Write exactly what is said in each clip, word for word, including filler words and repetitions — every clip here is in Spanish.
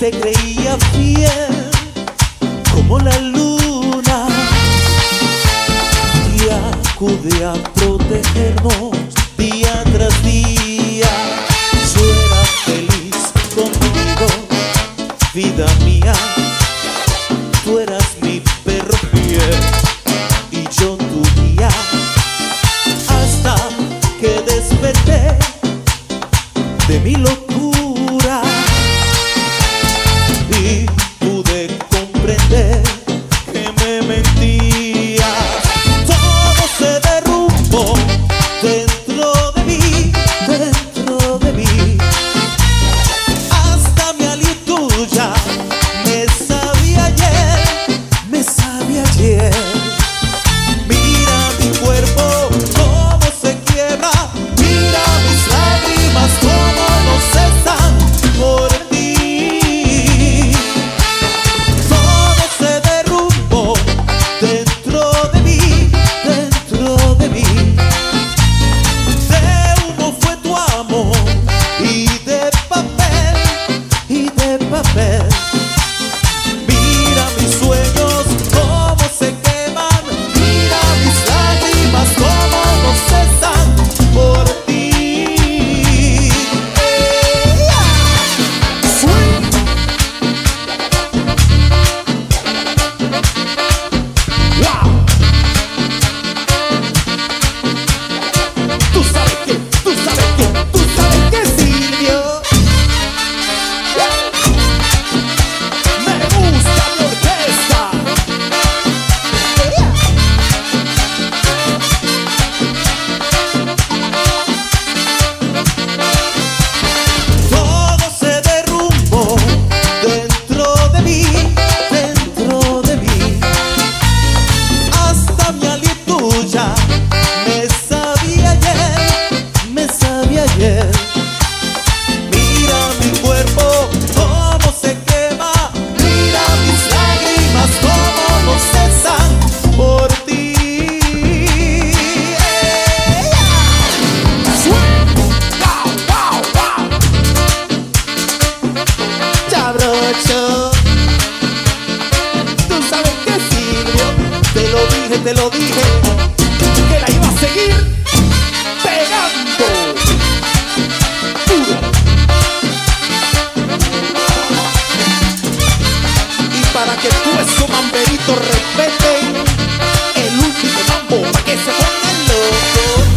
se creía fiel como la luna y acude a protegernos día tras día. Yo era feliz contigo, vida mía. Tú eras mi perro fiel y yo tu guía, hasta que desperté de mi locura y pude comprender que me mentías. Todo se derrumbó dentro de mí, dentro de mí. Hasta mi aliento ya me sabía ayer, me sabía ayer. Mira mi cuerpo cómo se quiebra, mira mis lágrimas cómo no cesan por ti. Todo se derrumbó dentro de mí, dentro de mí. De humo fue tu amor y de papel, y de papel. Mira mis sueños cómo se queman, mira mis lágrimas cómo no cesan por ti. Wow. Tú sabes que, tú sabes que, tú sabes que Silvio, me gusta mi orquesta. Todo se derrumbó dentro de mí, dentro de mí. Hasta mi aliento ya me sabía ayer, me sabía ayer. Mira mi cuerpo cómo se quema, mira mis lágrimas cómo no cesan por ti. Wow, wow, wow. Chabrocho, tú sabes que Silvio, te lo dije, te lo dije, que la iba a seguir pegando duro. Y para que tú esos mamberitos respeten el último mambo, para que se pongan locos.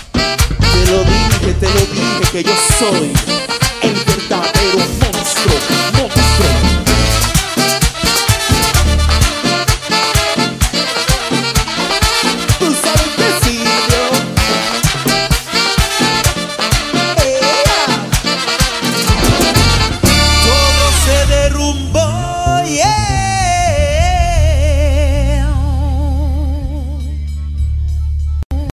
Te lo dije, te lo dije que yo soy el verdadero monstruo.